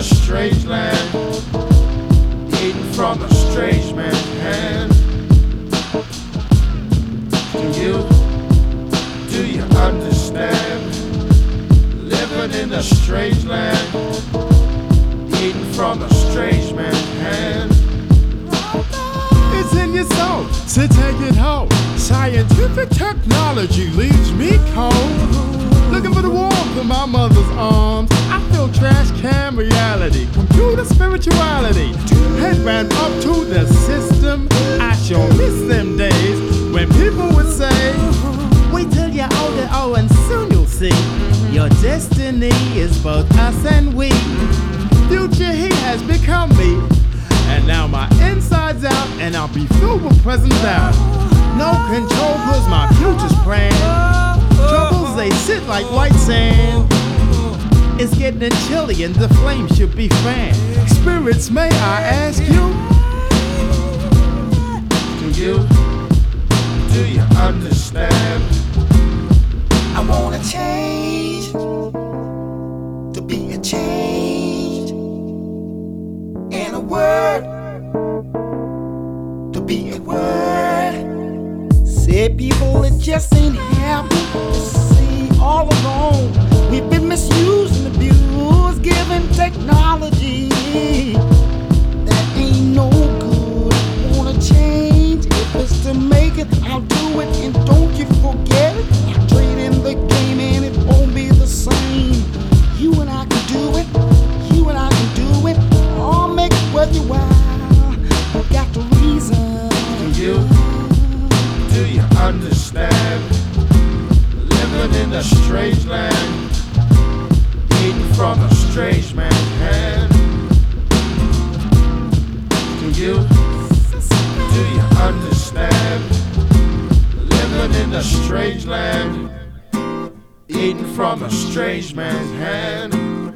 a strange land, eating from a strange man's hand. Do you understand? Living in a strange land, eating from a strange man's hand. It's in your soul, so take it home. Scientific technology leaves me cold. Looking for the warmth of my mother's arms. I feel trash can reality, computer spirituality. Head ran up to the system. I sure miss them days when people would say, wait till you're older, oh, and soon you'll see. Your destiny is both us and we. Future he has become me. And now my inside's out, and I'll be filled with presents out. No control, cause my future's planned. Troubles, they sit like white sand. It's getting chilly and the flame should be fanned. Spirits, may I ask you? Do you understand? I wanna change, to be a change. And a word, to be a word. Said people, it just ain't happening. See, all along we've been misused and abused, given technology that ain't no good. I wanna change, if it's to make it, I'll do it. And don't you forget it, I trade in the game and it won't be the same. You and I can do it, you and I can do it. I'll make it worth your while. I've got the reason. Do you understand? Living in a strange land, eating from a strange man's hand. Do you understand? Living in a strange land, eating from a strange man's hand.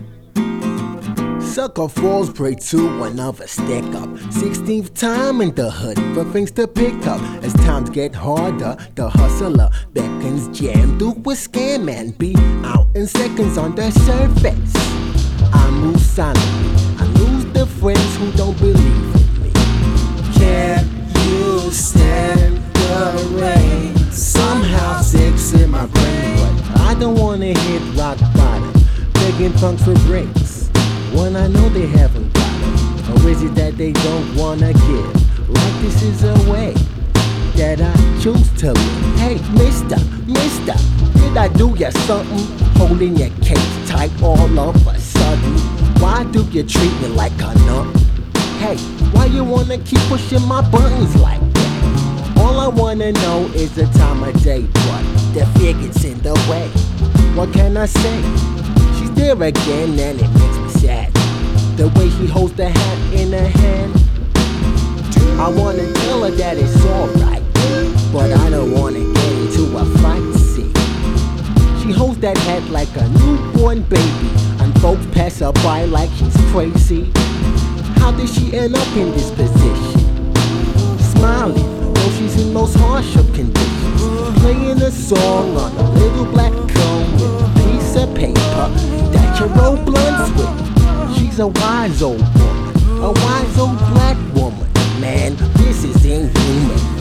Sucker falls prey to another stick up. 16th time in the hood for things to pick up. As times get harder, the hustler beckons, jam through a scam and be out in seconds on the surface. I move silently, I lose the friends who don't believe in me. Can you stand the rain? Somehow sick's in my brain, but I don't wanna hit rock bottom, begging punks for breaks when I know they haven't got it. Or is it that they don't wanna give? Like this is a way that I choose to live. Hey, mister, did I do ya something? Holding your cage tight all of a sudden. Why do you treat me like a nut? Hey, why you wanna keep pushing my buttons like that? All I wanna know is the time of day, but the figure's in the way. What can I say? She's there again and it makes me sad. The way she holds the hat in her hand. I wanna tell her that it's alright, but I don't wanna get into a fight, see. She holds that hat like a newborn baby, and folks pass her by like she's crazy. How did she end up in this position? Smiling, though she's in most harsh of conditions. Playing a song on a little black cone with a piece of paper that you roll blunts with. She's a wise old woman, a wise old black woman. Man, this is inhuman.